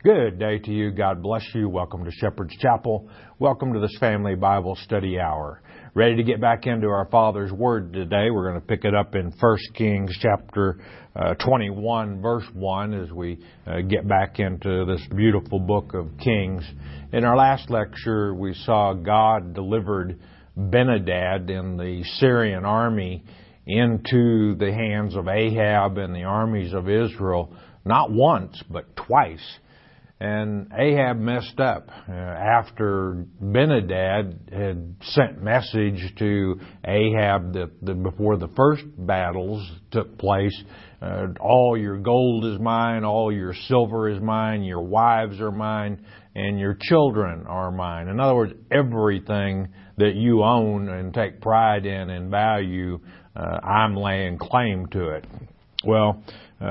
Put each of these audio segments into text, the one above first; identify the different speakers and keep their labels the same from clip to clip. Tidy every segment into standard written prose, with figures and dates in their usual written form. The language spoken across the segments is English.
Speaker 1: Good day to you. God bless you. Welcome to Shepherd's Chapel. Welcome to this family Bible study hour. Ready to get back into our Father's Word today. We're going to pick it up in 1 Kings chapter 21, verse 1 as we get back into this beautiful book of Kings. In our last lecture, we saw God delivered Ben-Hadad and the Syrian army into the hands of Ahab and the armies of Israel, not once, but twice. And Ahab messed up after Ben-Hadad had sent message to Ahab that before the first battles took place, all your gold is mine, all your silver is mine, your wives are mine, and your children are mine. In other words, everything that you own and take pride in and value, I'm laying claim to it. Well,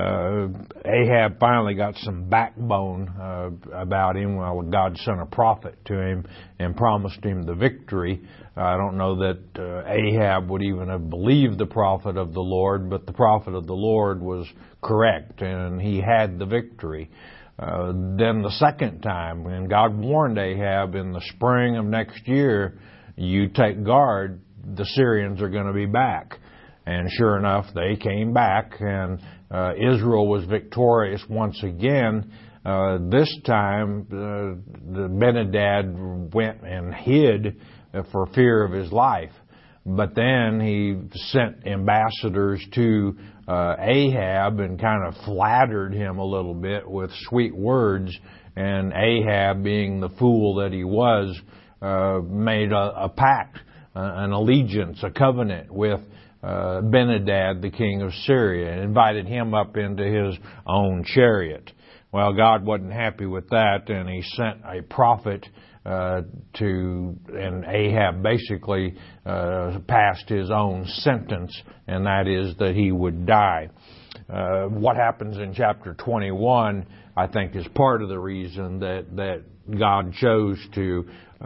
Speaker 1: Ahab finally got some backbone about him. Well, God sent a prophet to him and promised him the victory. I don't know that Ahab would even have believed the prophet of the Lord, but the prophet of the Lord was correct, and he had the victory. Then the second time, when God warned Ahab in the spring of next year, you take guard, the Syrians are going to be back. And sure enough, they came back, and Israel was victorious once again. This time, the Ben-Hadad went and hid for fear of his life. But then he sent ambassadors to Ahab and kind of flattered him a little bit with sweet words. And Ahab, being the fool that he was, made a pact, an allegiance, a covenant with Ben-Hadad, the king of Syria, and invited him up into his own chariot. Well, God wasn't happy with that, and he sent a prophet and Ahab basically passed his own sentence, and that is that he would die. What happens in chapter 21, I think, is part of the reason that God chose to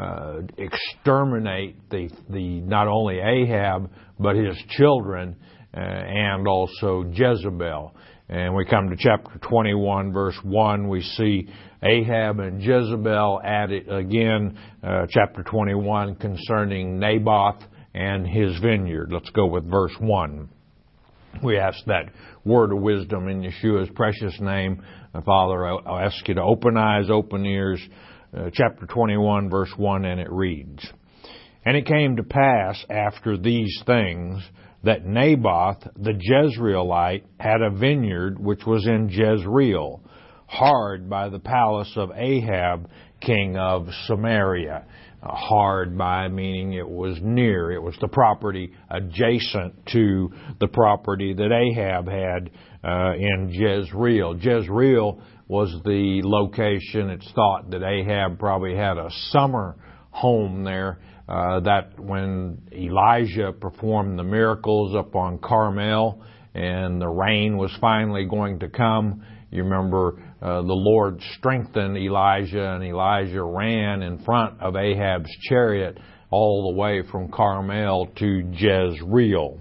Speaker 1: exterminate the not only Ahab but his children and also Jezebel. And we come to chapter 21, verse 1. We see Ahab and Jezebel added again. Chapter 21 concerning Naboth and his vineyard. Let's go with verse 1. We ask that word of wisdom in Yeshua's precious name. Father, I'll ask you to open eyes, open ears. Chapter 21, verse 1, and it reads, "And it came to pass after these things that Naboth the Jezreelite had a vineyard which was in Jezreel, hard by the palace of Ahab, king of Samaria." Hard by meaning it was near. It was the property adjacent to the property that Ahab had in Jezreel. Jezreel was the location. It's thought that Ahab probably had a summer home there. That when Elijah performed the miracles up on Carmel and the rain was finally going to come, you remember the Lord strengthened Elijah, and Elijah ran in front of Ahab's chariot all the way from Carmel to Jezreel.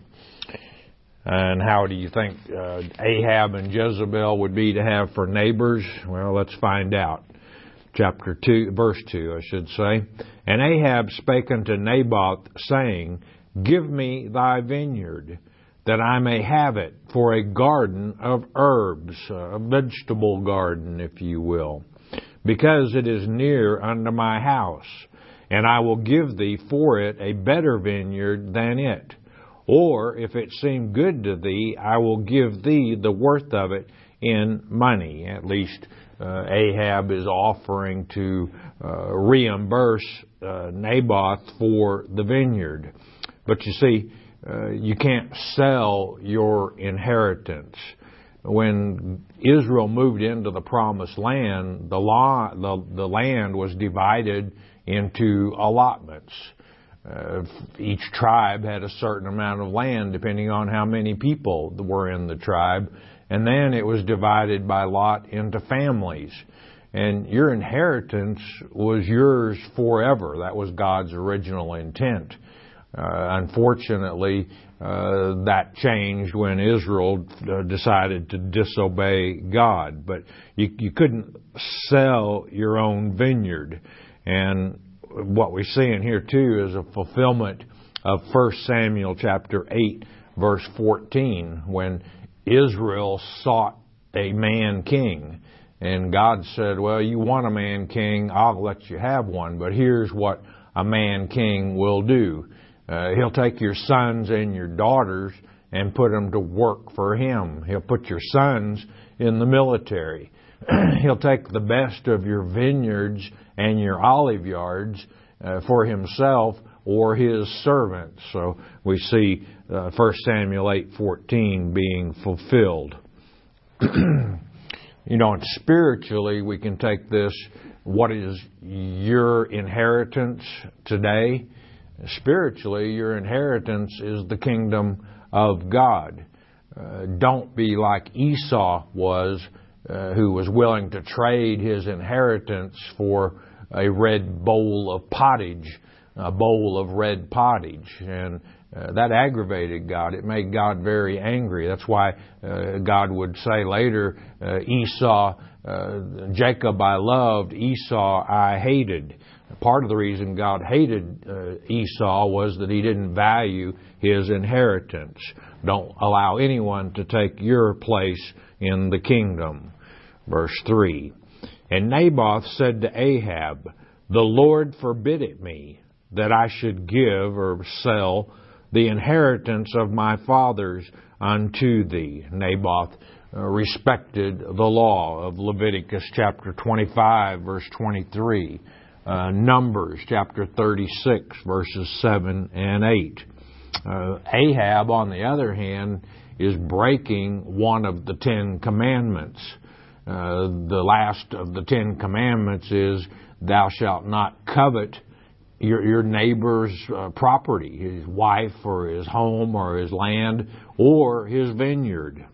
Speaker 1: And how do you think Ahab and Jezebel would be to have for neighbors? Well, let's find out. Chapter 2, verse 2, I should say. "And Ahab spake unto Naboth, saying, Give me thy vineyard, that I may have it for a garden of herbs," a vegetable garden, if you will, "because it is near unto my house, and I will give thee for it a better vineyard than it. Or, if it seem good to thee, I will give thee the worth of it in money." At least Ahab is offering to reimburse Naboth for the vineyard. But you see, you can't sell your inheritance. When Israel moved into the Promised Land, the land was divided into allotments. Each tribe had a certain amount of land depending on how many people were in the tribe. And then it was divided by lot into families. And your inheritance was yours forever. That was God's original intent. Unfortunately, that changed when Israel decided to disobey God. But you couldn't sell your own vineyard. And what we see in here too is a fulfillment of 1 Samuel chapter 8, verse 14, when Israel sought a man king. And God said, well, you want a man king, I'll let you have one, but here's what a man king will do. He'll take your sons and your daughters and put them to work for him. He'll put your sons in the military. He'll take the best of your vineyards and your olive yards for himself or his servants. So we see 1 Samuel 8:14 being fulfilled. You know, and spiritually we can take this, what is your inheritance today? Spiritually, your inheritance is the kingdom of God. Don't be like Esau was, who was willing to trade his inheritance for a red bowl of pottage, a bowl of red pottage. And that aggravated God. It made God very angry. That's why God would say later, Esau, Jacob I loved, Esau I hated. Part of the reason God hated Esau was that he didn't value his inheritance. Don't allow anyone to take your place in the kingdom. Verse 3. And Naboth said to Ahab, the Lord forbid it me, that I should give or sell the inheritance of my fathers unto thee. Naboth respected the law of Leviticus chapter 25, verse 23. Numbers chapter 36, verses 7 and 8. Ahab, on the other hand, is breaking one of the 10 commandments. The last of the 10 commandments is, thou shalt not covet your neighbor's property, his wife or his home or his land or his vineyard.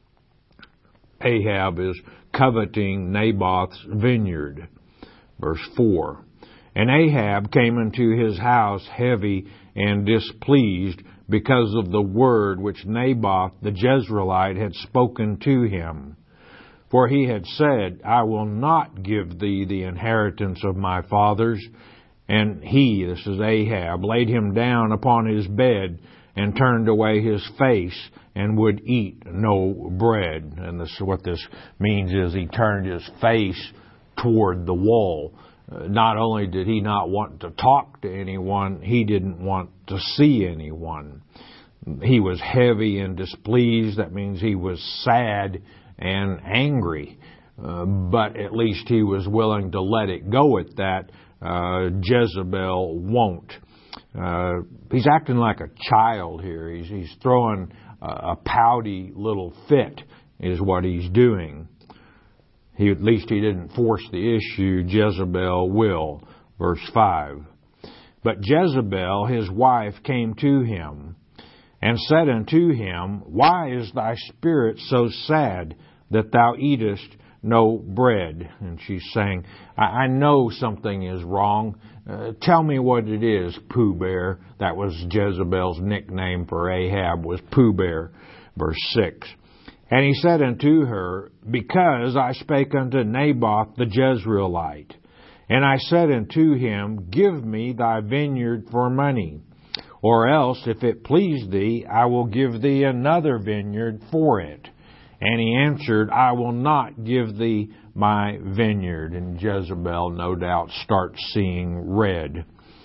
Speaker 1: Ahab is coveting Naboth's vineyard. Verse 4. And Ahab came into his house heavy and displeased because of the word which Naboth the Jezreelite had spoken to him. For he had said, I will not give thee the inheritance of my fathers. And he, this is Ahab, laid him down upon his bed and turned away his face and would eat no bread. And what this means is he turned his face toward the wall. Not only did he not want to talk to anyone, he didn't want to see anyone. He was heavy and displeased. That means he was sad and angry. But at least he was willing to let it go at that. Jezebel won't. He's acting like a child here. He's throwing a pouty little fit is what he's doing. At least he didn't force the issue. Jezebel will. Verse 5. But Jezebel, his wife, came to him and said unto him, Why is thy spirit so sad that thou eatest no bread? And she's saying, I know something is wrong. Tell me what it is, Pooh Bear. That was Jezebel's nickname for Ahab, was Pooh Bear. Verse 6. And he said unto her, Because I spake unto Naboth the Jezreelite, and I said unto him, Give me thy vineyard for money, or else, if it please thee, I will give thee another vineyard for it. And he answered, I will not give thee my vineyard. And Jezebel, no doubt, starts seeing red.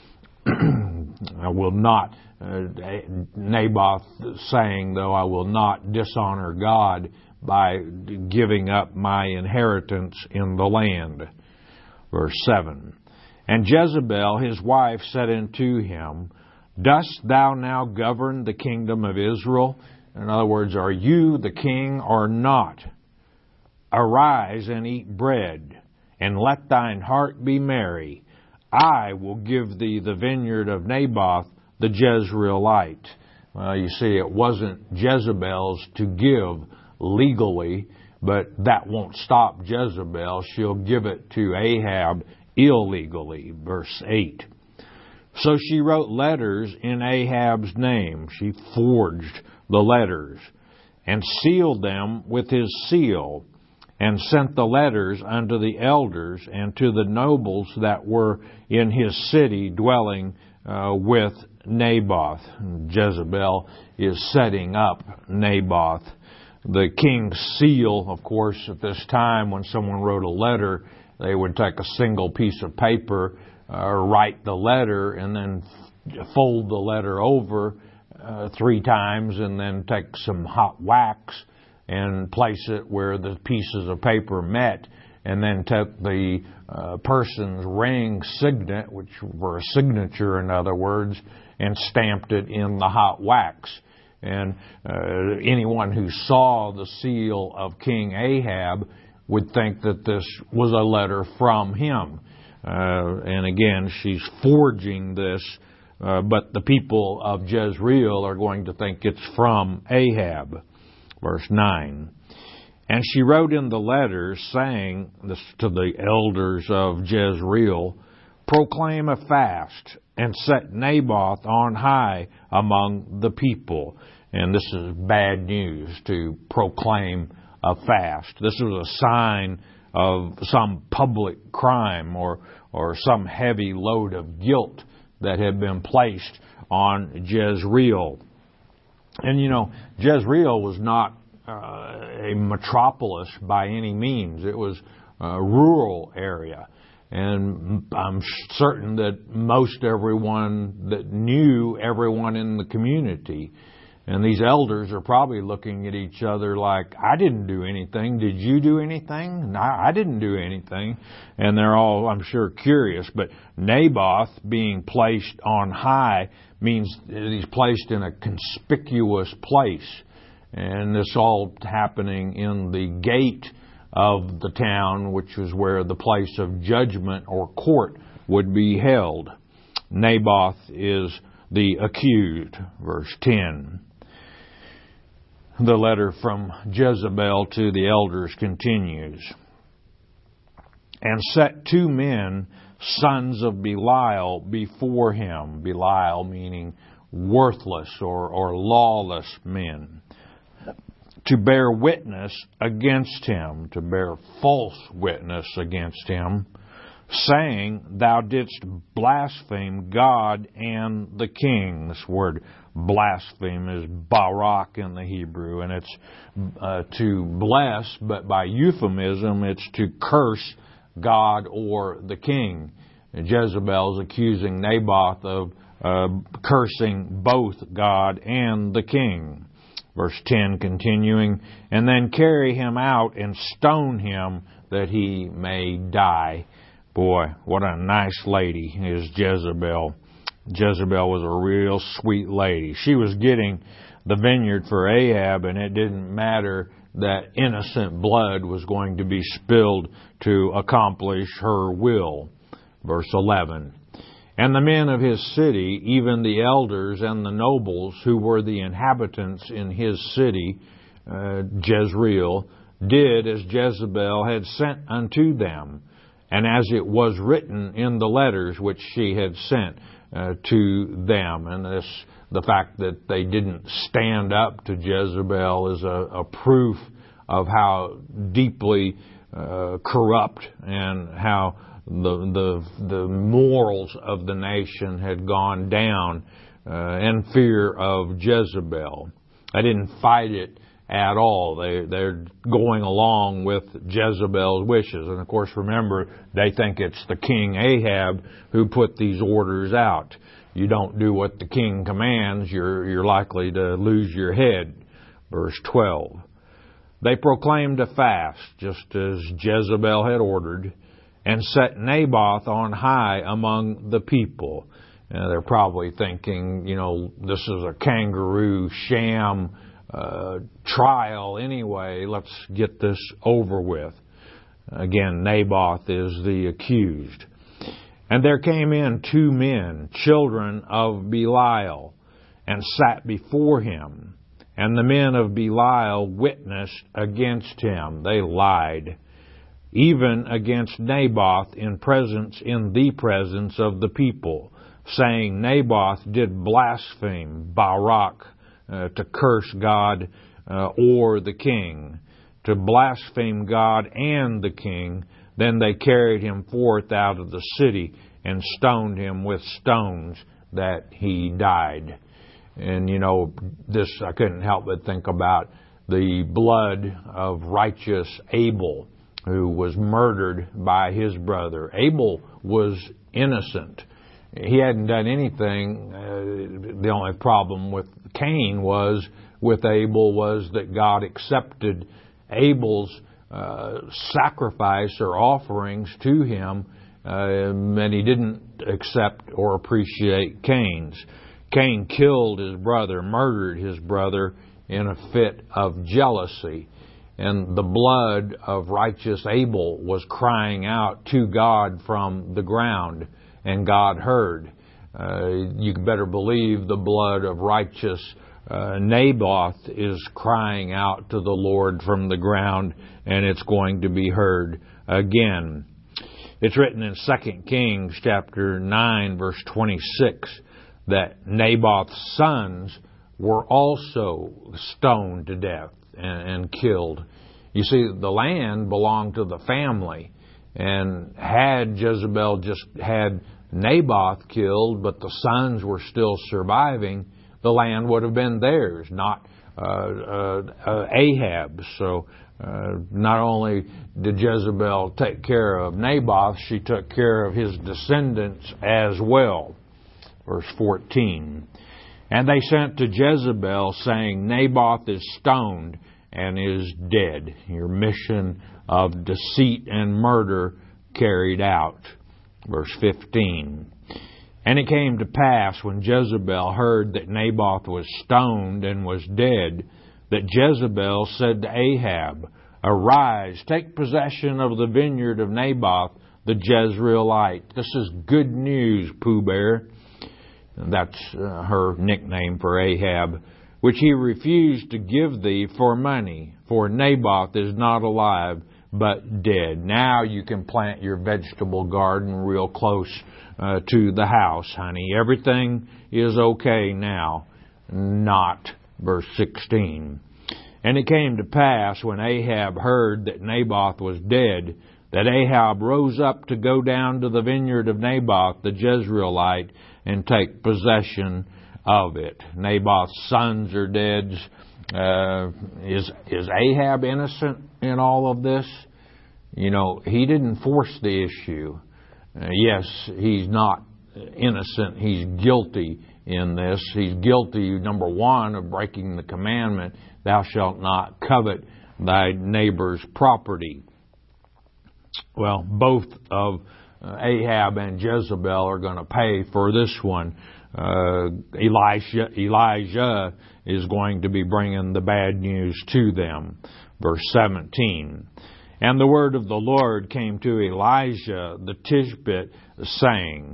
Speaker 1: I will not, Naboth saying, though, I will not dishonor God by giving up my inheritance in the land. Verse 7. And Jezebel, his wife, said unto him, Dost thou now govern the kingdom of Israel? In other words, are you the king or not? Arise and eat bread, and let thine heart be merry. I will give thee the vineyard of Naboth the Jezreelite. Well, you see, it wasn't Jezebel's to give legally, but that won't stop Jezebel. She'll give it to Ahab illegally. Verse 8. So she wrote letters in Ahab's name. She forged the letters and sealed them with his seal, and sent the letters unto the elders and to the nobles that were in his city dwelling with Naboth. Jezebel is setting up Naboth. The king's seal, of course, at this time when someone wrote a letter, they would take a single piece of paper, write the letter, and then fold the letter over 3 times, and then take some hot wax and place it where the pieces of paper met, and then took the person's ring signet, which were a signature in other words, and stamped it in the hot wax. And anyone who saw the seal of King Ahab would think that this was a letter from him. And again, she's forging this, but the people of Jezreel are going to think it's from Ahab. Verse 9. And she wrote in the letters, saying this to the elders of Jezreel, proclaim a fast, and set Naboth on high among the people. And this is bad news, to proclaim a fast. This was a sign of some public crime or some heavy load of guilt that had been placed on Jezreel. And you know, Jezreel was not a metropolis by any means. It was a rural area. And I'm certain that most everyone that knew everyone in the community. And these elders are probably looking at each other like, I didn't do anything. Did you do anything? No, I didn't do anything. And they're all, I'm sure, curious. But Naboth being placed on high means that he's placed in a conspicuous place. And this all happening in the gate of the town, which was where the place of judgment or court would be held. Naboth is the accused. Verse 10. The letter from Jezebel to the elders continues. And set 2 men, sons of Belial, before him. Belial meaning worthless or lawless men, to bear witness against him, to bear false witness against him, saying, Thou didst blaspheme God and the king. This word blaspheme is barak in the Hebrew, and it's to bless, but by euphemism it's to curse God or the king. And Jezebel is accusing Naboth of cursing both God and the king. Verse 10 continuing, and then carry him out and stone him that he may die. Boy, what a nice lady is Jezebel. Jezebel was a real sweet lady. She was getting the vineyard for Ahab, and it didn't matter that innocent blood was going to be spilled to accomplish her will. Verse 11. And the men of his city, even the elders and the nobles who were the inhabitants in his city, Jezreel, did as Jezebel had sent unto them, and as it was written in the letters which she had sent to them. And the fact that they didn't stand up to Jezebel is a proof of how deeply corrupt and how the morals of the nation had gone down in fear of Jezebel. They didn't fight it at all. They're going along with Jezebel's wishes. And of course, remember, they think it's the king Ahab who put these orders out. You don't do what the king commands, you're likely to lose your head. Verse 12. They proclaimed a fast, just as Jezebel had ordered, and set Naboth on high among the people. They're probably thinking, this is a kangaroo sham trial anyway. Let's get this over with. Again, Naboth is the accused. And there came in 2 men, children of Belial, and sat before him. And the men of Belial witnessed against him. They lied, even against Naboth in the presence of the people. saying, Naboth did blaspheme Barak to curse God or the king, to blaspheme God and the king. Then they carried him forth out of the city and stoned him with stones that he died. And this, I couldn't help but think about the blood of righteous Abel, who was murdered by his brother. Abel was innocent. He hadn't done anything. The only problem with Cain with Abel was that God accepted Abel's sacrifice or offerings to him, and he didn't accept or appreciate Cain's. Cain killed his brother, murdered his brother in a fit of jealousy. And the blood of righteous Abel was crying out to God from the ground, and God heard. You better believe the blood of righteous Naboth is crying out to the Lord from the ground, and it's going to be heard again. It's written in 2 Kings chapter 9, verse 26, that Naboth's sons were also stoned to death and killed. You see, the land belonged to the family, and had Jezebel just had Naboth killed, but the sons were still surviving, the land would have been theirs, not Ahab's. So not only did Jezebel take care of Naboth, she took care of his descendants as well. Verse 14. And they sent to Jezebel, saying, Naboth is stoned and is dead. Your mission of deceit and murder carried out. Verse 15. And it came to pass, when Jezebel heard that Naboth was stoned and was dead, that Jezebel said to Ahab, Arise, take possession of the vineyard of Naboth the Jezreelite. This is good news, Pooh Bear. That's her nickname for Ahab, which he refused to give thee for money, for Naboth is not alive, but dead. Now you can plant your vegetable garden real close to the house, honey. Everything is okay now. Not. Verse 16. And it came to pass, when Ahab heard that Naboth was dead, that Ahab rose up to go down to the vineyard of Naboth the Jezreelite and take possession of it. Naboth's sons are dead. Is Ahab innocent in all of this? He didn't force the issue. Yes, he's not innocent. He's guilty in this. He's guilty, number one, of breaking the commandment, thou shalt not covet thy neighbor's property. Well, both of Ahab and Jezebel are going to pay for this one. Elijah is going to be bringing the bad news to them. Verse 17. And the word of the Lord came to Elijah the Tishbite, saying,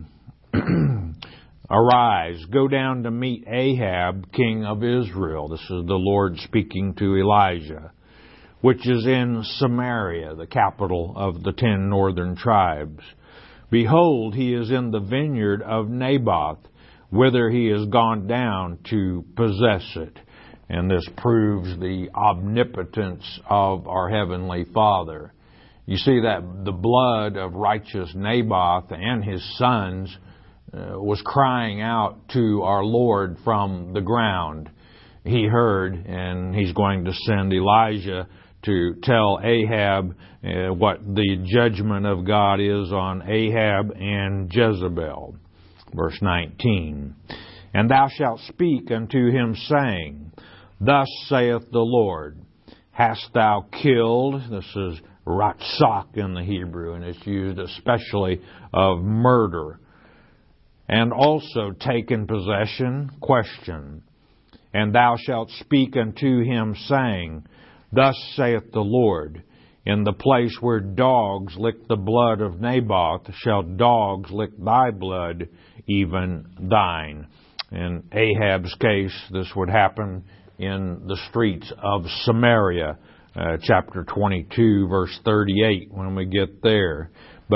Speaker 1: Arise, go down to meet Ahab, king of Israel. This is the Lord speaking to Elijah, which is in Samaria, the capital of the 10 northern tribes. Behold, he is in the vineyard of Naboth, whither he is gone down to possess it. And this proves the omnipotence of our Heavenly Father. You see that the blood of righteous Naboth and his sons was crying out to our Lord from the ground. He heard, and he's going to send Elijah to tell Ahab what the judgment of God is on Ahab and Jezebel. Verse 19. And thou shalt speak unto him, saying, Thus saith the Lord, Hast thou killed? This is ratzak in the Hebrew, and it's used especially of murder. And also taken possession? Question. And thou shalt speak unto him, saying, Thus saith the Lord, In the place where dogs lick the blood of Naboth, shall dogs lick thy blood, even thine. In Ahab's case, this would happen in the streets of Samaria, chapter 22, verse 38, when we get there. But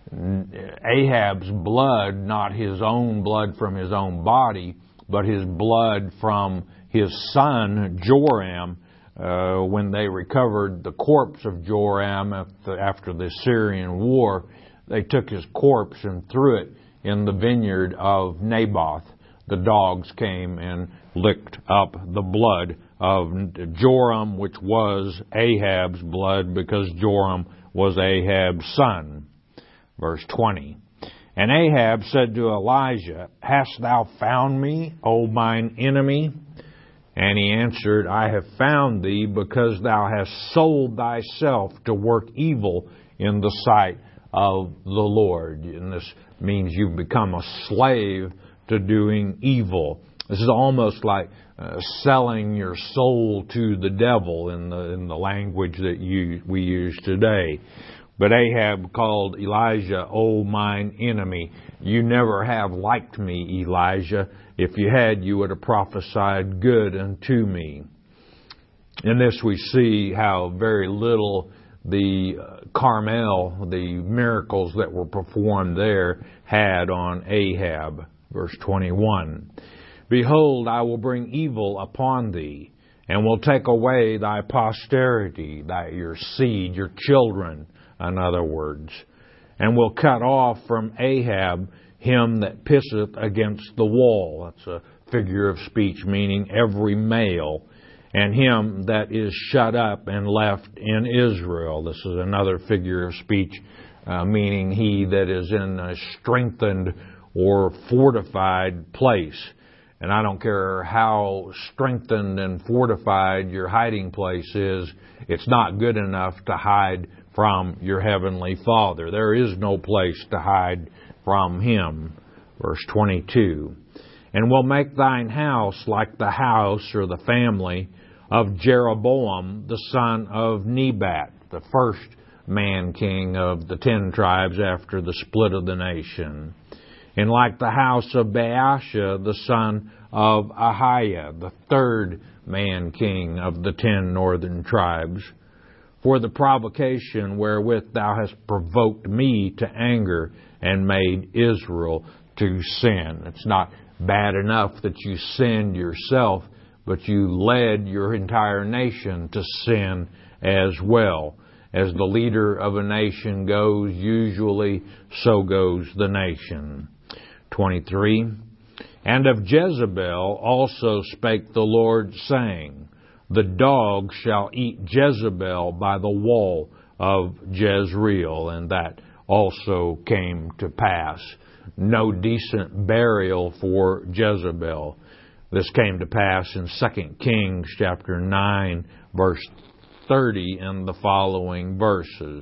Speaker 1: Ahab's blood, not his own blood from his own body, but his blood from his son Joram. When they recovered the corpse of Joram after the Syrian war, they took his corpse and threw it in the vineyard of Naboth. The dogs came and licked up the blood of Joram, which was Ahab's blood, because Joram was Ahab's son. Verse 20. And Ahab said to Elijah, Hast thou found me, O mine enemy? And he answered, I have found thee, because thou hast sold thyself to work evil in the sight of the Lord. And this means you've become a slave to doing evil. This is almost like selling your soul to the devil in the language that we use today. But Ahab called Elijah, O mine enemy. You never have liked me, Elijah. If you had, you would have prophesied good unto me. In this we see how very little the Carmel, the miracles that were performed there, had on Ahab. Verse 21. Behold, I will bring evil upon thee, and will take away thy posterity, your seed, your children, in other words, and will cut off from Ahab him that pisseth against the wall. That's a figure of speech meaning every male. And him that is shut up and left in Israel. This is another figure of speech meaning he that is in a strengthened or fortified place. And I don't care how strengthened and fortified your hiding place is, it's not good enough to hide from your heavenly Father. There is no place to hide from Him. Verse 22. And will make thine house like the house or the family of Jeroboam, the son of Nebat, the first man king of the 10 tribes after the split of the nation. And like the house of Baasha, the son of Ahiah, the third man king of the 10 northern tribes. For the provocation wherewith thou hast provoked me to anger and made Israel to sin. It's not bad enough that you sinned yourself, but you led your entire nation to sin as well. As the leader of a nation goes, usually so goes the nation. 23. And of Jezebel also spake the Lord, saying, The dog shall eat Jezebel by the wall of Jezreel. And that also came to pass. No decent burial for Jezebel. This came to pass in 2 Kings chapter 9, verse 30 and the following verses.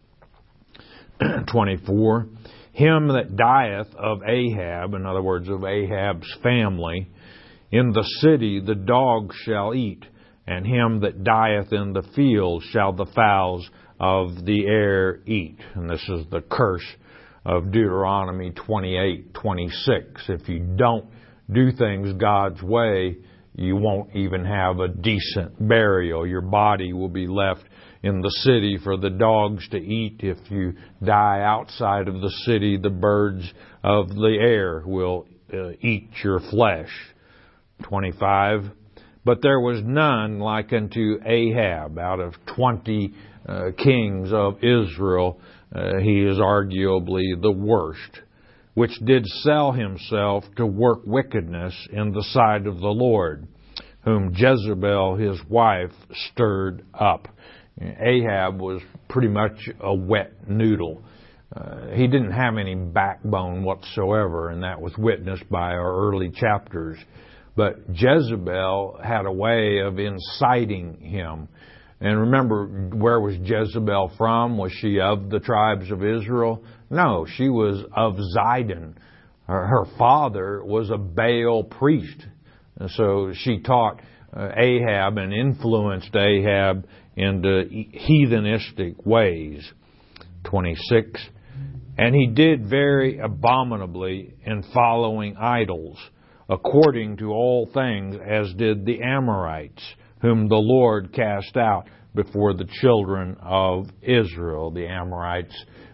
Speaker 1: 24. Him that dieth of Ahab, in other words, of Ahab's family, in the city the dogs shall eat, and him that dieth in the field shall the fowls of the air eat. And this is the curse of Deuteronomy 28:26. If you don't do things God's way, you won't even have a decent burial. Your body will be left in the city for the dogs to eat. If you die outside of the city, the birds of the air will eat your flesh. 25. But there was none like unto Ahab. Out of 20 kings of Israel, he is arguably the worst, which did sell himself to work wickedness in the sight of the Lord, whom Jezebel his wife stirred up. Ahab was pretty much a wet noodle. He didn't have any backbone whatsoever, and that was witnessed by our early chapters. But Jezebel had a way of inciting him. And remember, where was Jezebel from? Was she of the tribes of Israel? No, she was of Zidon. Her father was a Baal priest. And so she taught Ahab and influenced Ahab into heathenistic ways. 26. And he did very abominably in following idols, according to all things as did the Amorites, whom the Lord cast out before the children of Israel. The Amorites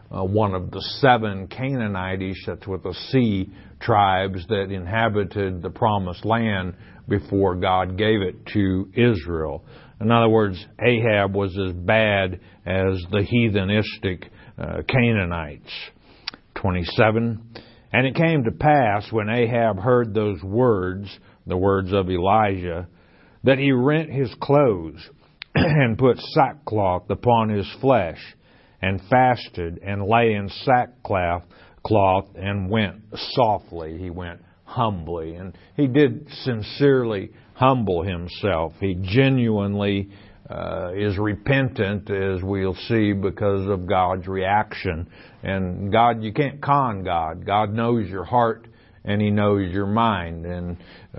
Speaker 1: one of the 7 Canaanitish, that's with a C, tribes that inhabited the Promised Land before God gave it to Israel. In other words, Ahab was as bad as the heathenistic Canaanites. 27. And it came to pass, when Ahab heard those words, the words of Elijah, that he rent his clothes and put sackcloth upon his flesh, and fasted, and lay in sackcloth, and went softly. He went humbly. And he did sincerely humble himself. He genuinely is repentant, as we'll see, because of God's reaction. And God, you can't con God. God knows your heart, and He knows your mind. And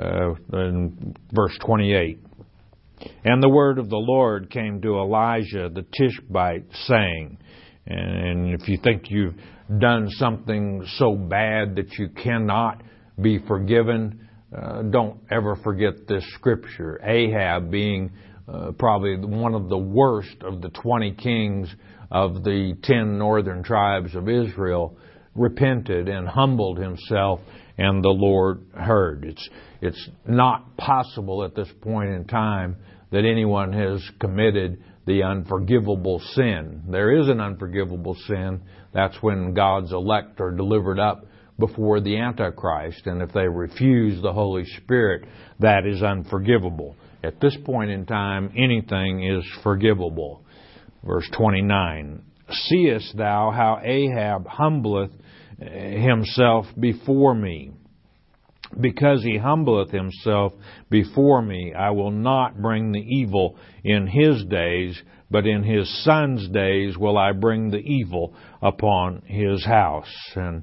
Speaker 1: in verse 28, and the word of the Lord came to Elijah the Tishbite, saying, and if you think you've done something so bad that you cannot be forgiven, don't ever forget this scripture. Ahab, being probably one of the worst of the 20 kings of the 10 northern tribes of Israel, repented and humbled himself, and the Lord heard. It's not possible at this point in time that anyone has committed the unforgivable sin. There is an unforgivable sin. That's when God's elect are delivered up before the Antichrist, and if they refuse the Holy Spirit, that is unforgivable. At this point in time, anything is forgivable. Verse 29, seest thou how Ahab humbleth himself before me? Because he humbleth himself before me, I will not bring the evil in his days, but in his son's days will I bring the evil upon his house. And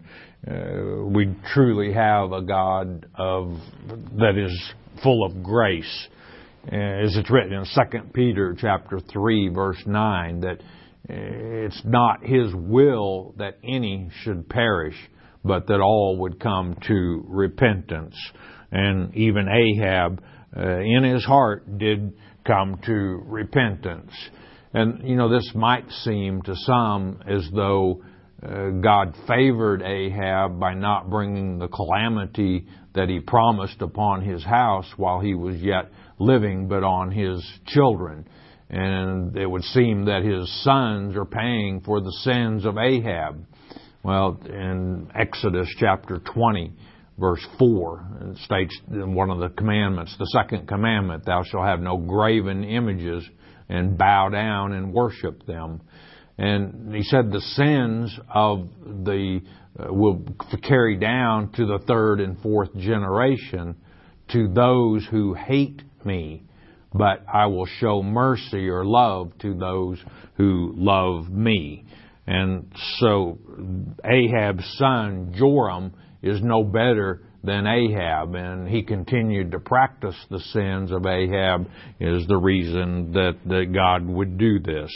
Speaker 1: we truly have a God that is full of grace. As it's written in 2 Peter chapter 3, verse 9, that it's not His will that any should perish, but that all would come to repentance. And even Ahab, in his heart, did come to repentance. And, this might seem to some as though God favored Ahab by not bringing the calamity that He promised upon his house while he was yet living, but on his children. And it would seem that his sons are paying for the sins of Ahab. Well, in Exodus chapter 20, verse 4, it states in one of the commandments, the second commandment, thou shalt have no graven images and bow down and worship them. And he said the sins of will carry down to the 3rd and 4th generation to those who hate me, but I will show mercy or love to those who love me. And so Ahab's son, Joram, is no better than Ahab, and he continued to practice the sins of Ahab is the reason that God would do this.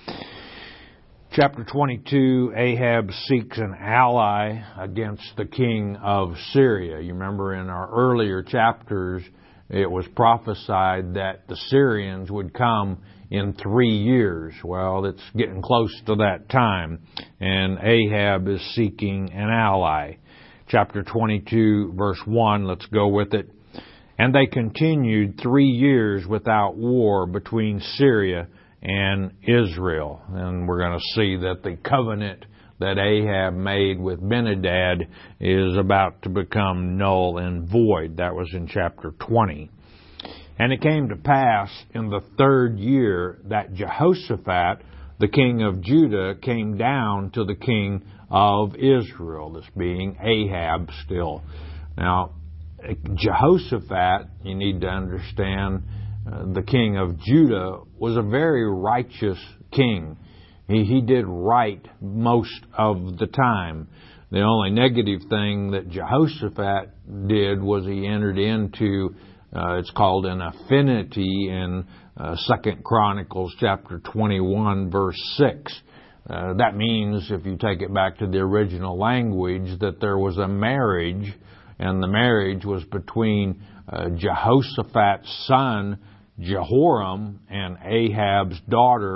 Speaker 1: Chapter 22, Ahab seeks an ally against the king of Syria. You remember in our earlier chapters, it was prophesied that the Syrians would come in 3 years. Well, it's getting close to that time, and Ahab is seeking an ally. Chapter 22, verse 1, let's go with it. And they continued 3 years without war between Syria and Israel. And we're going to see that the covenant that Ahab made with Ben-Hadad is about to become null and void. That was in chapter 20. And it came to pass in the 3rd year that Jehoshaphat, the king of Judah, came down to the king of Israel, this being Ahab still. Now, Jehoshaphat, you need to understand, the king of Judah was a very righteous king. He did right most of the time. The only negative thing that Jehoshaphat did was he entered into, it's called an affinity in 2 Chronicles chapter 21, verse 6. That means, if you take it back to the original language, that there was a marriage, and the marriage was between Jehoshaphat's son, Jehoram, and Ahab's daughter,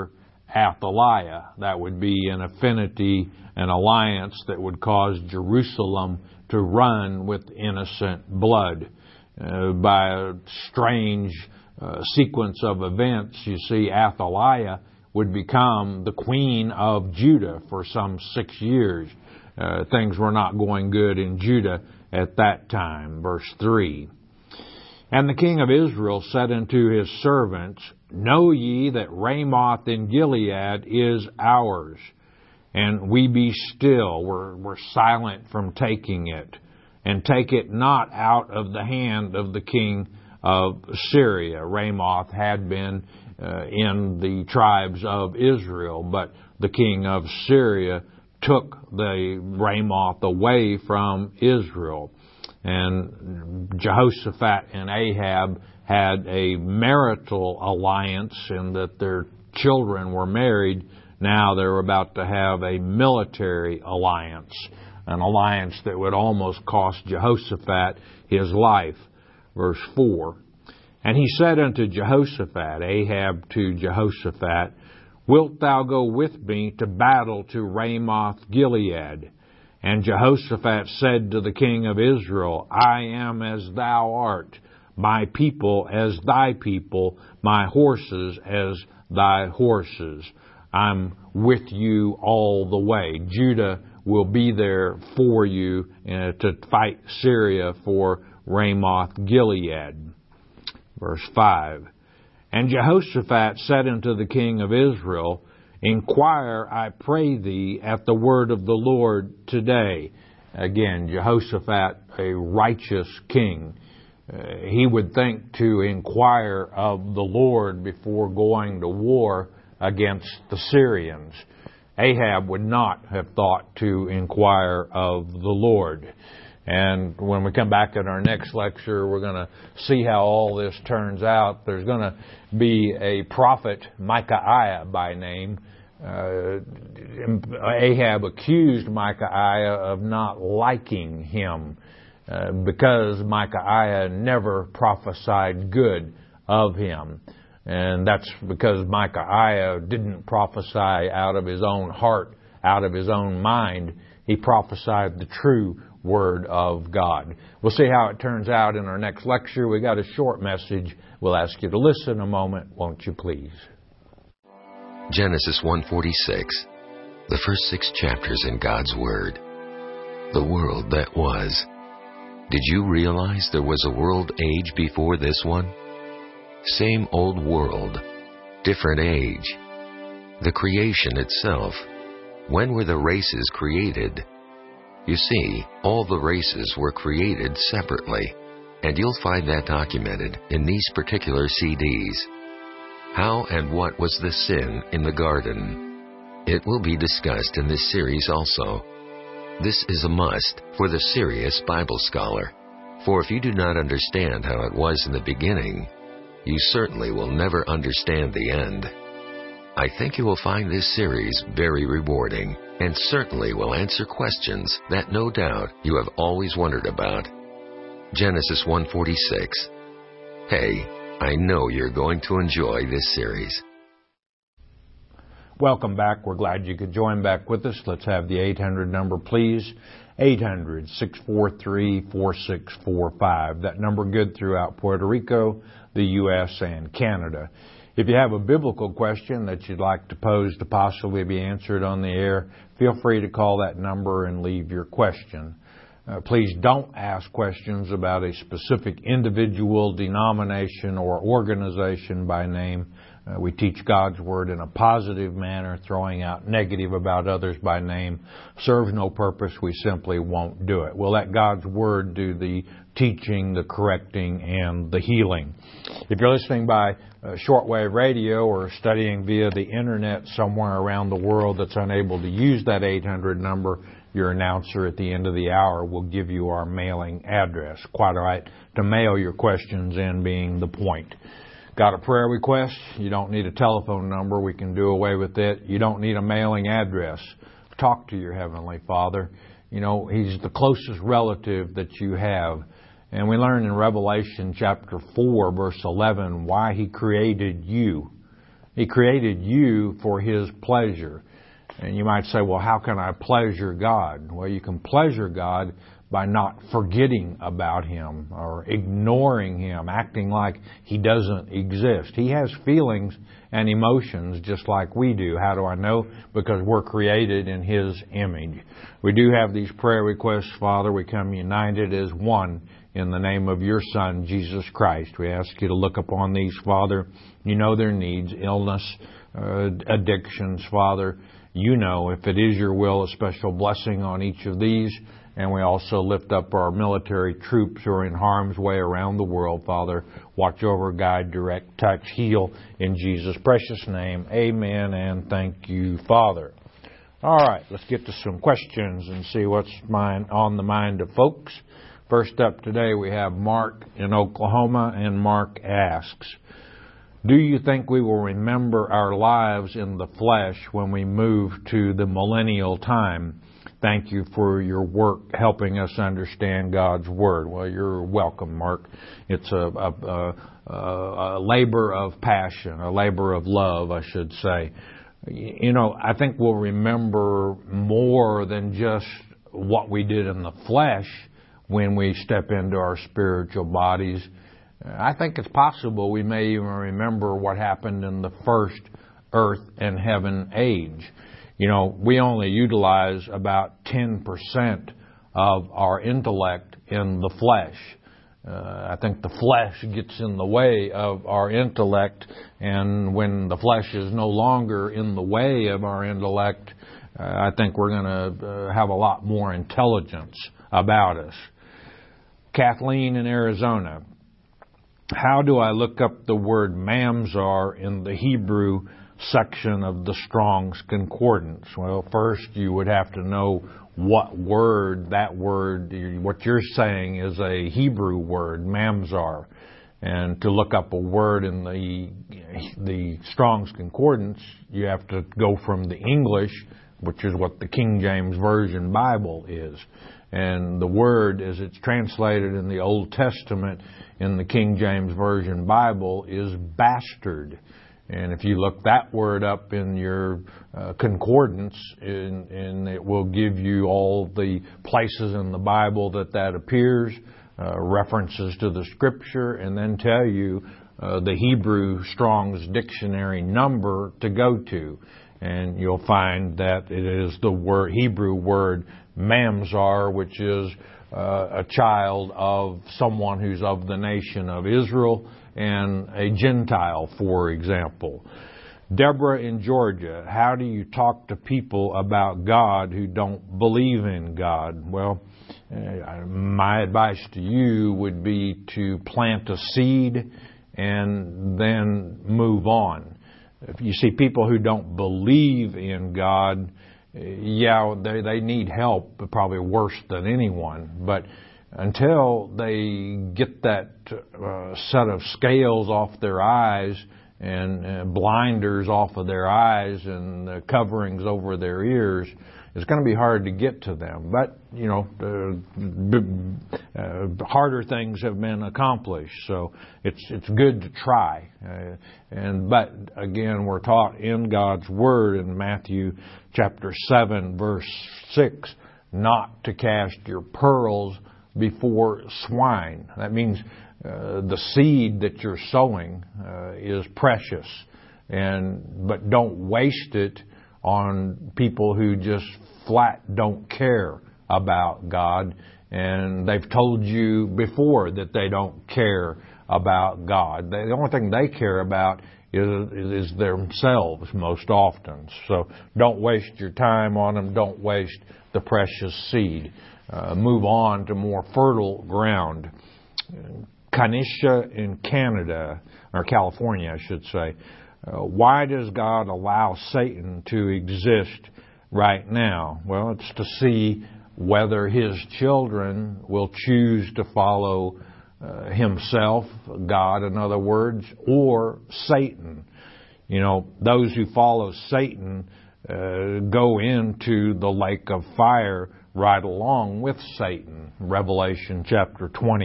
Speaker 1: Athaliah. That would be an affinity, an alliance that would cause Jerusalem to run with innocent blood. By a strange sequence of events, you see, Athaliah would become the queen of Judah for some 6 years. Things were not going good in Judah at that time. Verse 3. And the king of Israel said unto his servants, Know ye that Ramoth in Gilead is ours, and we be still, we're silent from taking it, and take it not out of the hand of the king of Syria. Ramoth had been in the tribes of Israel, but the king of Syria took the Ramoth away from Israel. And Jehoshaphat and Ahab had a marital alliance in that their children were married. Now they're about to have a military alliance, an alliance that would almost cost Jehoshaphat his life. Verse 4. And he said unto Jehoshaphat, Ahab to Jehoshaphat, Wilt thou go with me to battle to Ramoth Gilead? And Jehoshaphat said to the king of Israel, I am as thou art, my people as thy people, my horses as thy horses. I'm with you all the way. Judah will be there for you to fight Syria for Ramoth Gilead. Verse 5. And Jehoshaphat said unto the king of Israel, Inquire, I pray thee, at the word of the Lord today. Again, Jehoshaphat, a righteous king. He would think to inquire of the Lord before going to war against the Syrians. Ahab would not have thought to inquire of the Lord. And when we come back at our next lecture, we're going to see how all this turns out. There's going to be a prophet, Micaiah by name. Ahab accused Micaiah of not liking him because Micaiah never prophesied good of him. And that's because Micaiah didn't prophesy out of his own heart, out of his own mind. He prophesied the true Word of God. We'll see how it turns out in our next lecture. We got a short message. We'll ask you to listen a moment, won't you please?
Speaker 2: Genesis 1:46, the first 6 chapters in God's Word. The world that was. Did you realize there was a world age before this one? Same old world, different age. The creation itself. When were the races created? You see, all the races were created separately, and you'll find that documented in these particular CDs. How and what was the sin in the garden? It will be discussed in this series also. This is a must for the serious Bible scholar, for if you do not understand how it was in the beginning, you certainly will never understand the end. I think you will find this series very rewarding and certainly will answer questions that no doubt you have always wondered about. Genesis 1:46. Hey, I know you're going to enjoy this series.
Speaker 1: Welcome back. We're glad you could join back with us. Let's have the 800 number, please. 800-643-4645. That number good throughout Puerto Rico, the U.S., and Canada. If you have a biblical question that you'd like to pose to possibly be answered on the air, feel free to call that number and leave your question. Please don't ask questions about a specific individual, denomination, or organization by name. We teach God's Word in a positive manner. Throwing out negative about others by name serves no purpose. We simply won't do it. We'll let God's Word do the teaching, the correcting, and the healing. If you're listening by shortwave radio or studying via the Internet somewhere around the world that's unable to use that 800 number, your announcer at the end of the hour will give you our mailing address. Quite all right to mail your questions in being the point. Got a prayer request? You don't need a telephone number. We can do away with it. You don't need a mailing address. Talk to your Heavenly Father. You know, He's the closest relative that you have. And we learn in Revelation chapter 4, verse 11, why He created you. He created you for His pleasure. And you might say, well, how can I pleasure God? Well, you can pleasure God by not forgetting about Him or ignoring Him, acting like He doesn't exist. He has feelings and emotions just like we do. How do I know? Because we're created in His image. We do have these prayer requests, Father. We come united as one in the name of Your Son, Jesus Christ. We ask You to look upon these, Father. You know their needs, illness, addictions, Father. You know, if it is Your will, a special blessing on each of these. And we also lift up our military troops who are in harm's way around the world, Father. Watch over, guide, direct, touch, heal in Jesus' precious name. Amen, and thank You, Father. All right, let's get to some questions and see what's on the mind of folks. First up today, we have Mark in Oklahoma, and Mark asks, do you think we will remember our lives in the flesh when we move to the millennial time? Thank you for your work helping us understand God's Word. Well, you're welcome, Mark. It's a labor of passion, a labor of love, I should say. You know, I think we'll remember more than just what we did in the flesh when we step into our spiritual bodies. I think it's possible we may even remember what happened in the first earth and heaven age. You know, we only utilize about 10% of our intellect in the flesh. I think the flesh gets in the way of our intellect, and when the flesh is no longer in the way of our intellect, I think we're going to have a lot more intelligence about us. Kathleen in Arizona. How do I look up the word mamzar in the Hebrew section of the Strong's Concordance? Well, first you would have to know what word, what you're saying is a Hebrew word, mamzar. And to look up a word in the Strong's Concordance, you have to go from the English, which is what the King James Version Bible is. And the word, as it's translated in the Old Testament in the King James Version Bible, is bastard. And if you look that word up in your concordance, and it will give you all the places in the Bible that appears, references to the Scripture, and then tell you the Hebrew Strong's Dictionary number to go to. And you'll find that it is the Hebrew word mamzar, which is a child of someone who's of the nation of Israel and a Gentile, for example. Deborah in Georgia, how do you talk to people about God who don't believe in God? Well, my advice to you would be to plant a seed and then move on. If you see people who don't believe in God, yeah, they need help, probably worse than anyone. But until they get that set of scales off their eyes and blinders off of their eyes and coverings over their ears, it's going to be hard to get to them. But, you know, harder things have been accomplished, so it's good to try. But again, we're taught in God's Word in Matthew chapter 7, verse 6, not to cast your pearls before swine. That means the seed that you're sowing is precious, but don't waste it on people who just flat don't care about God, and they've told you before that they don't care about God. The only thing they care about is themselves most often. So don't waste your time on them. Don't waste the precious seed. Move on to more fertile ground. Kanisha in Canada, or California, I should say. Why does God allow Satan to exist right now? Well, it's to see whether His children will choose to follow Himself, God in other words, or Satan. You know, those who follow Satan go into the lake of fire right along with Satan. Revelation chapter 20,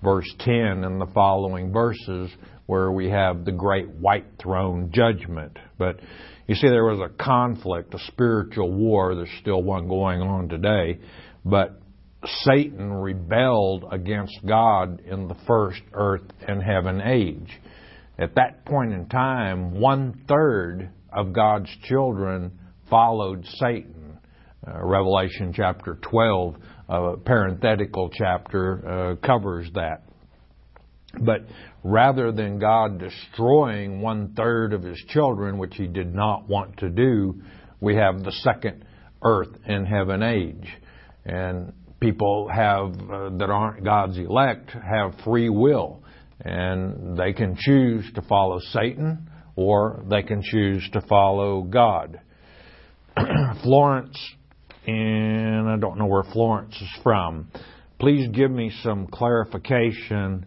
Speaker 1: verse 10 and the following verses, where we have the great white throne judgment. But you see, there was a conflict, a spiritual war. There's still one going on today. But Satan rebelled against God in the first earth and heaven age. At that point in time, 1/3 of God's children followed Satan. Revelation chapter 12, a parenthetical chapter, covers that. But rather than God destroying 1/3 of His children, which He did not want to do, we have the second earth and heaven age. And people have that aren't God's elect have free will, and they can choose to follow Satan or they can choose to follow God. Florence, and I don't know where Florence is from, please give me some clarification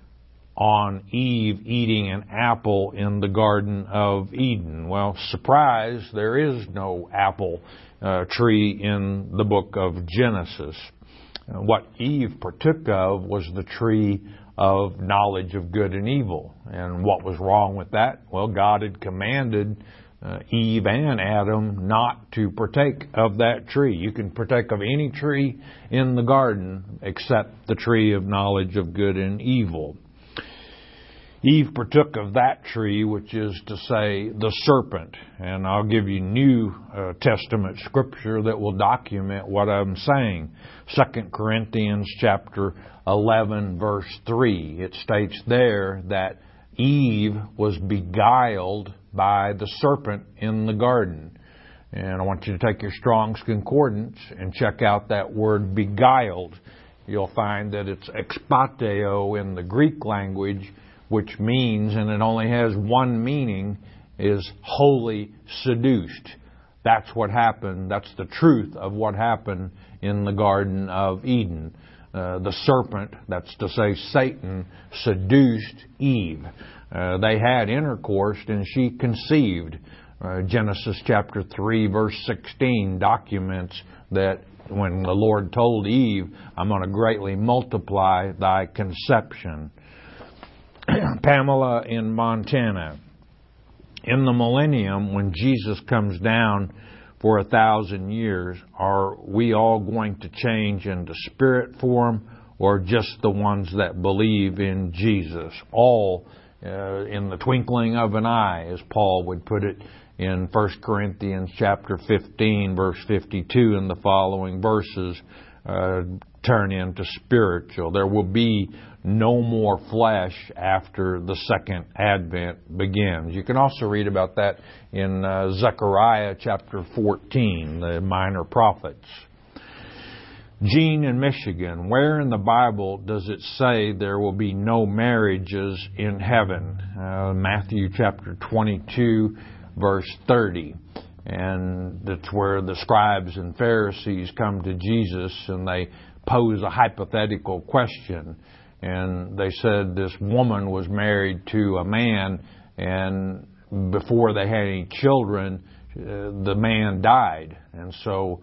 Speaker 1: on Eve eating an apple in the Garden of Eden. Well, surprise, there is no apple tree in the book of Genesis. What Eve partook of was the tree of knowledge of good and evil. And what was wrong with that? Well, God had commanded Eve and Adam not to partake of that tree. You can partake of any tree in the garden except the tree of knowledge of good and evil. Eve partook of that tree, which is to say the serpent. And I'll give you New Testament scripture that will document what I'm saying. 2 Corinthians chapter 11, verse 3. It states there that Eve was beguiled by the serpent in the garden. And I want you to take your Strong's Concordance and check out that word beguiled. You'll find that it's expateo in the Greek language, which means, and it only has one meaning, is wholly seduced. That's what happened. That's the truth of what happened in the Garden of Eden. The serpent, that's to say Satan, seduced Eve. They had intercourse and she conceived. Genesis chapter 3 verse 16 documents that when the Lord told Eve, I'm going to greatly multiply thy conception. Pamela in Montana. In the millennium, when Jesus comes down for 1,000 years, are we all going to change into spirit form, or just the ones that believe in Jesus? All in the twinkling of an eye, as Paul would put it in 1 Corinthians chapter 15, verse 52 and the following verses, turn into spiritual. There will be no more flesh after the second advent begins. You can also read about that in Zechariah chapter 14, the minor prophets. Gene in Michigan, where in the Bible does it say there will be no marriages in heaven? Matthew chapter 22, verse 30. And that's where the scribes and Pharisees come to Jesus and they pose a hypothetical question. And they said this woman was married to a man, and before they had any children, the man died. And so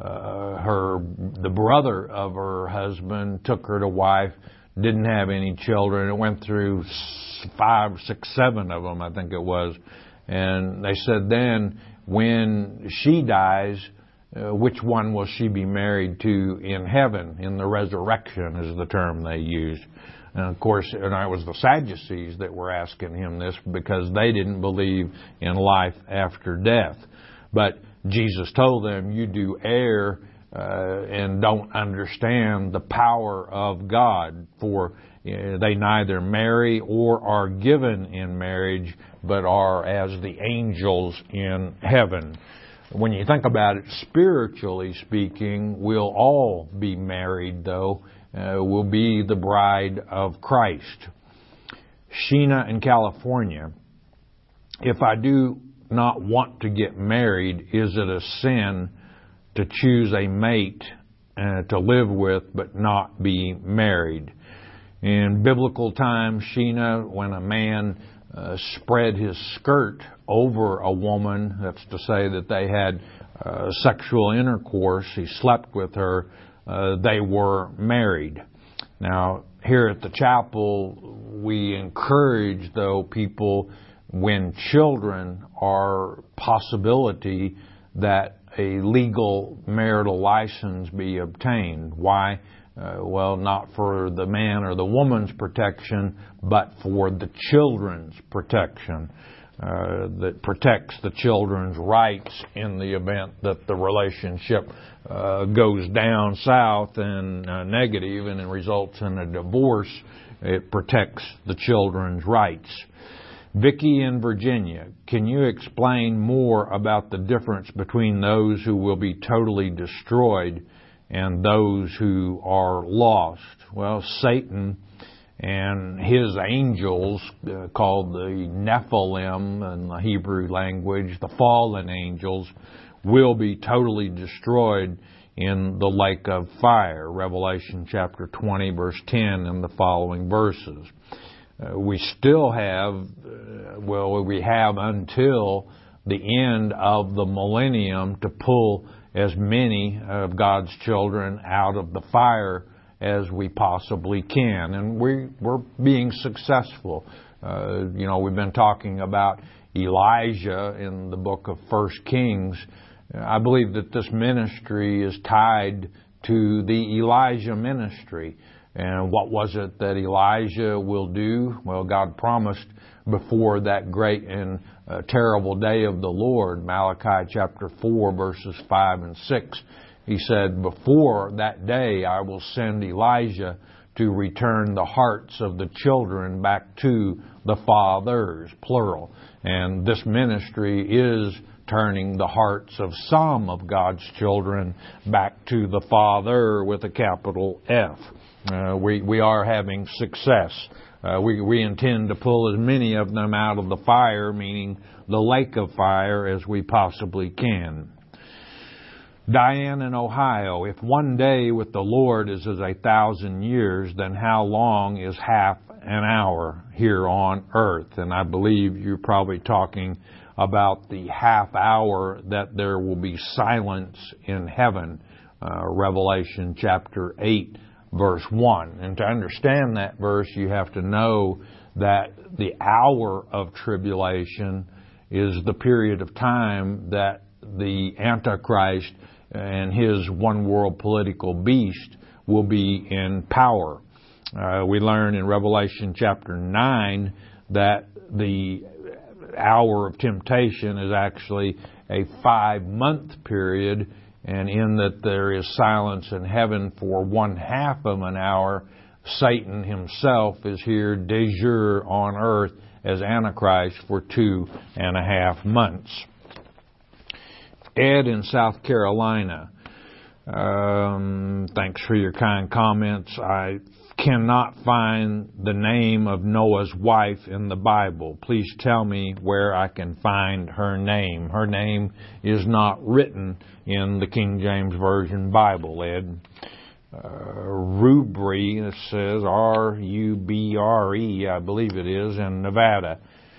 Speaker 1: the brother of her husband took her to wife, didn't have any children. It went through 5, 6, 7 of them, I think it was. And they said then, when she dies, which one will she be married to in heaven? In the resurrection is the term they used. And of course, and it was the Sadducees that were asking him this because they didn't believe in life after death. But Jesus told them, you do err and don't understand the power of God, for they neither marry or are given in marriage, but are as the angels in heaven. When you think about it, spiritually speaking, we'll all be married, though. We'll be the bride of Christ. Sheena in California. If I do not want to get married, is it a sin to choose a mate to live with but not be married? In biblical times, Sheena, when a man spread his skirt over a woman, that's to say that they had sexual intercourse, he slept with her, they were married. Now, Here at the chapel, we encourage, though, people, when children are possibility, that a legal marital license be obtained. Why? Well, not for the man or the woman's protection, but for the children's protection. That protects the children's rights in the event that the relationship goes down south and negative and it results in a divorce. It protects the children's rights. Vicki in Virginia, can you explain more about the difference between those who will be totally destroyed and those who are lost? Well, Satan and his angels, called the Nephilim in the Hebrew language, the fallen angels, will be totally destroyed in the lake of fire. Revelation chapter 20, verse 10 and the following verses. We still have, we have until the end of the millennium to pull as many of God's children out of the fire as we possibly can. And we're being successful. We've been talking about Elijah in the book of 1 Kings. I believe that this ministry is tied to the Elijah ministry. And what was it that Elijah will do? Well, God promised before that great and terrible day of the Lord, Malachi chapter 4, verses 5 and 6, He said, before that day I will send Elijah to return the hearts of the children back to the fathers, plural. And this ministry is turning the hearts of some of God's children back to the Father with a capital F. We are having success. We intend to pull as many of them out of the fire, meaning the lake of fire, as we possibly can. Diane in Ohio, if one day with the Lord is as 1,000 years, then how long is half an hour here on earth? And I believe you're probably talking about the half hour that there will be silence in heaven. Revelation chapter 8, verse 1. And to understand that verse, you have to know that the hour of tribulation is the period of time that the Antichrist and his one world political beast will be in power. We learn in Revelation chapter 9 that the hour of temptation is actually a 5-month period, and in that there is silence in heaven for 1/2 of an hour, Satan himself is here de jure on earth as Antichrist for 2.5 months. Ed in South Carolina, thanks for your kind comments. I cannot find the name of Noah's wife in the Bible. Please tell me where I can find her name. Her name is not written in the King James Version Bible, Ed. Rubre, it says R-U-B-R-E, I believe it is, in Nevada.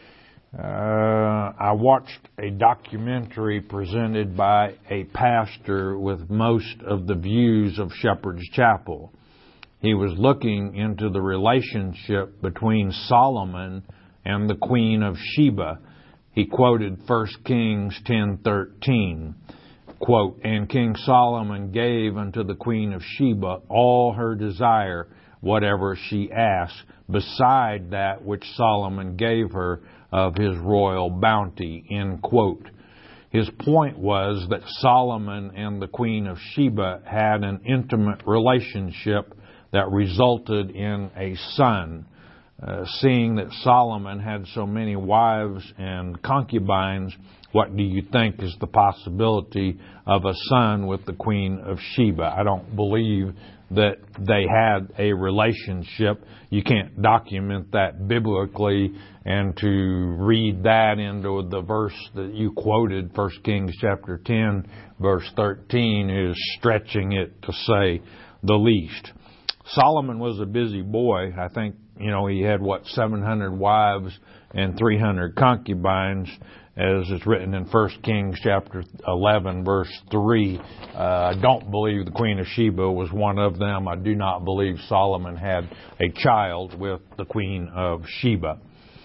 Speaker 1: I watched a documentary presented by a pastor with most of the views of Shepherd's Chapel. He was looking into the relationship between Solomon and the Queen of Sheba. He quoted 1 Kings 10:13. Quote, "And King Solomon gave unto the Queen of Sheba all her desire, whatever she asked, beside that which Solomon gave her of his royal bounty." End quote. His point was that Solomon and the Queen of Sheba had an intimate relationship that resulted in a son. Seeing that Solomon had so many wives and concubines, what do you think is the possibility of a son with the Queen of Sheba? I don't believe that they had a relationship. You can't document that biblically, and to read that into the verse that you quoted, 1 Kings chapter 10, verse 13, is stretching it to say the least. Solomon was a busy boy. I think, he had 700 wives and 300 concubines, as it's written in 1 Kings chapter 11, verse 3. I don't believe the Queen of Sheba was one of them. I do not believe Solomon had a child with the Queen of Sheba.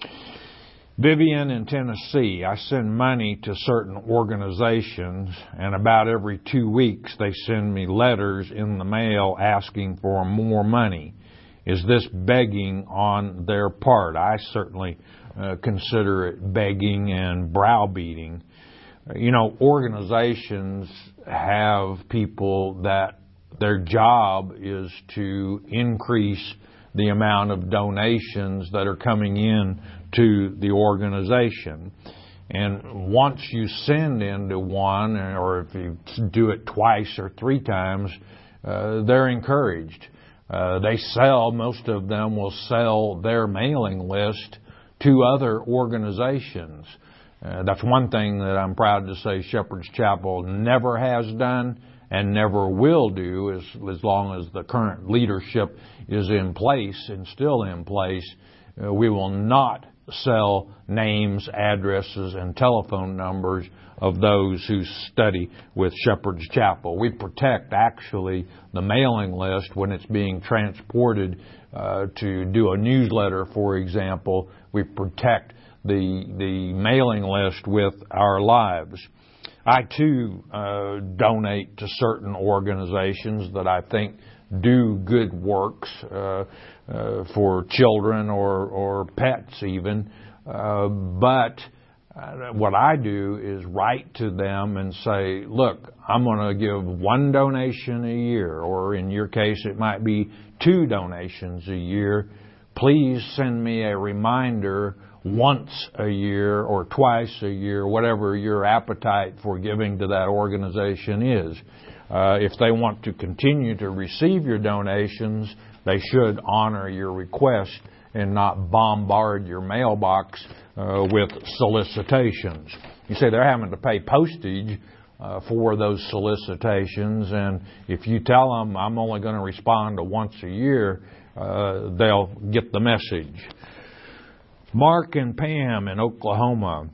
Speaker 1: Vivian in Tennessee, I send money to certain organizations, and about every 2 weeks they send me letters in the mail asking for more money. Is this begging on their part? I certainly consider it begging and browbeating. You know, organizations have people that their job is to increase the amount of donations that are coming in to the organization. And once you send into one, or if you do it twice or 3 times, they're encouraged. Most of them will sell their mailing list to other organizations. That's one thing that I'm proud to say Shepherd's Chapel never has done and never will do as long as the current leadership is in place and still in place. We will not sell names, addresses, and telephone numbers of those who study with Shepherd's Chapel. We protect, actually, the mailing list when it's being transported to do a newsletter, for example. We protect the mailing list with our lives. I, too, donate to certain organizations that I think do good works for children or pets even. But what I do is write to them and say, look, I'm going to give 1 donation a year, or in your case it might be 2 donations a year. Please send me a reminder once a year or twice a year, whatever your appetite for giving to that organization is. If they want to continue to receive your donations, they should honor your request and not bombard your mailbox with solicitations. You say they're having to pay postage for those solicitations, and if you tell them I'm only going to respond to once a year, they'll get the message. Mark and Pam in Oklahoma.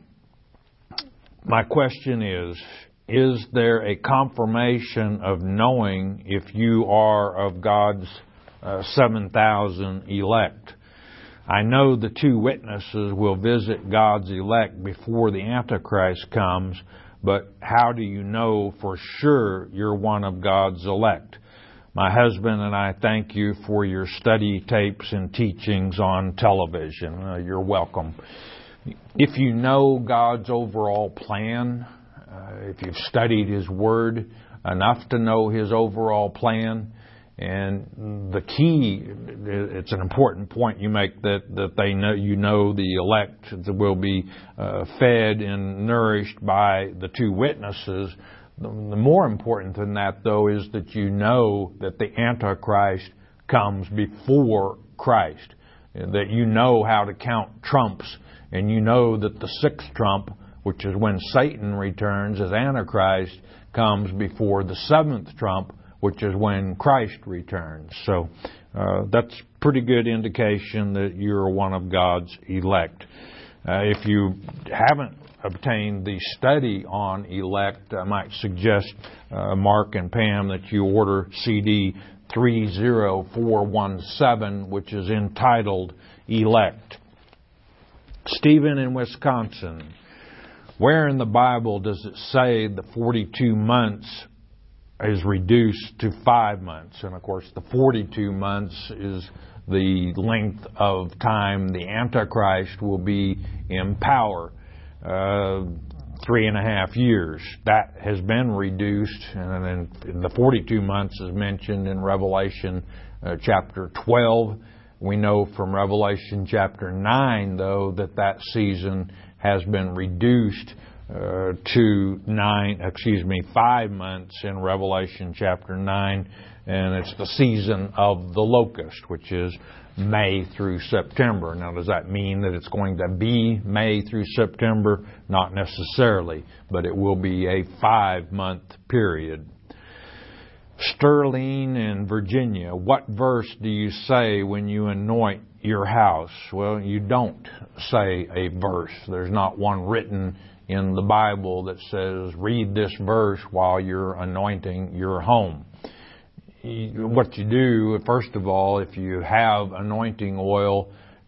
Speaker 1: My question is there a confirmation of knowing if you are of God's 7,000 elect? I know the 2 witnesses will visit God's elect before the Antichrist comes, but how do you know for sure you're one of God's elect? My husband and I thank you for your study tapes and teachings on television. You're welcome. If you know God's overall plan, if you've studied His Word enough to know His overall plan, and the key, it's an important point you make, that they know, you know, the elect will be fed and nourished by the 2 witnesses. The more important than that, though, is that you know that the Antichrist comes before Christ, that you know how to count trumps, and you know that the 6th trump, which is when Satan returns as Antichrist, comes before the 7th trump, which is when Christ returns. So that's pretty good indication that you're one of God's elect. If you haven't obtained the study on elect, I might suggest, Mark and Pam, that you order CD 30417, which is entitled Elect. Stephen in Wisconsin. Where in the Bible does it say the 42 months is reduced to 5 months? And of course, the 42 months is the length of time the Antichrist will be in power. 3.5 years. That has been reduced, and then the 42 months is mentioned in Revelation chapter 12. We know from Revelation chapter 9, though, that season has been reduced to 5 months in Revelation chapter 9, and it's the season of the locust, which is May through September. Now, does that mean that it's going to be May through September? Not necessarily, but it will be a 5-month period. Sterling in Virginia, what verse do you say when you anoint your house? Well, you don't say a verse. There's not one written in the Bible that says, read this verse while you're anointing your home. What you do, first of all, if you have anointing oil,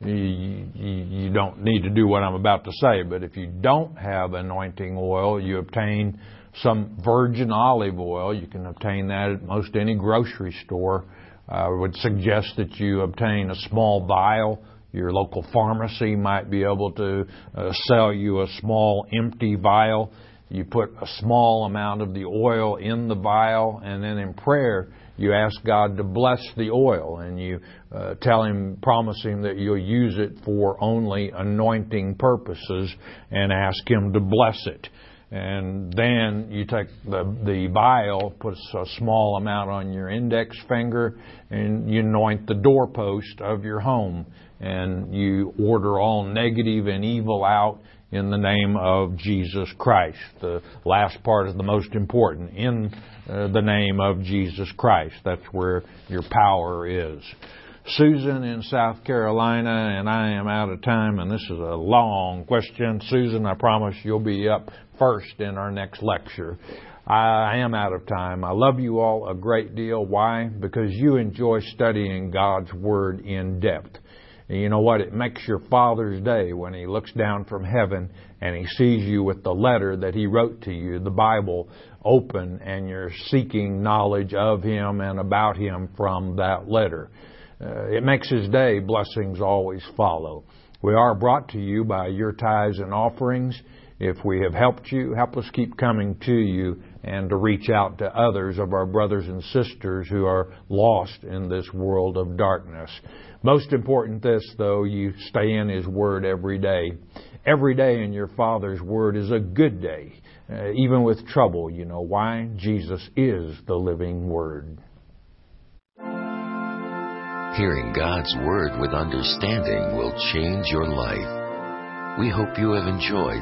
Speaker 1: you don't need to do what I'm about to say. But if you don't have anointing oil, you obtain some virgin olive oil. You can obtain that at most any grocery store. I would suggest that you obtain a small vial. Your local pharmacy might be able to sell you a small empty vial. You put a small amount of the oil in the vial, and then in prayer, you ask God to bless the oil, and you tell Him, promise Him that you'll use it for only anointing purposes, and ask Him to bless it. And then you take the vial, put a small amount on your index finger, and you anoint the doorpost of your home. And you order all negative and evil out in the name of Jesus Christ. The last part is the most important. In the name of Jesus Christ. That's where your power is. Susan in South Carolina, and I am out of time, and this is a long question. Susan, I promise you'll be up first in our next lecture. I am out of time. I love you all a great deal. Why? Because you enjoy studying God's Word in depth. And you know what? It makes your Father's day when He looks down from heaven and He sees you with the letter that He wrote to you, the Bible, open, and you're seeking knowledge of Him and about Him from that letter. It makes His day. Blessings always follow. We are brought to you by your tithes and offerings. If we have helped you, help us keep coming to you and to reach out to others of our brothers and sisters who are lost in this world of darkness. Most important this, though, you stay in His Word every day. Every day in your Father's Word is a good day, even with trouble. You know why? Jesus is the living Word.
Speaker 2: Hearing God's Word with understanding will change your life. We hope you have enjoyed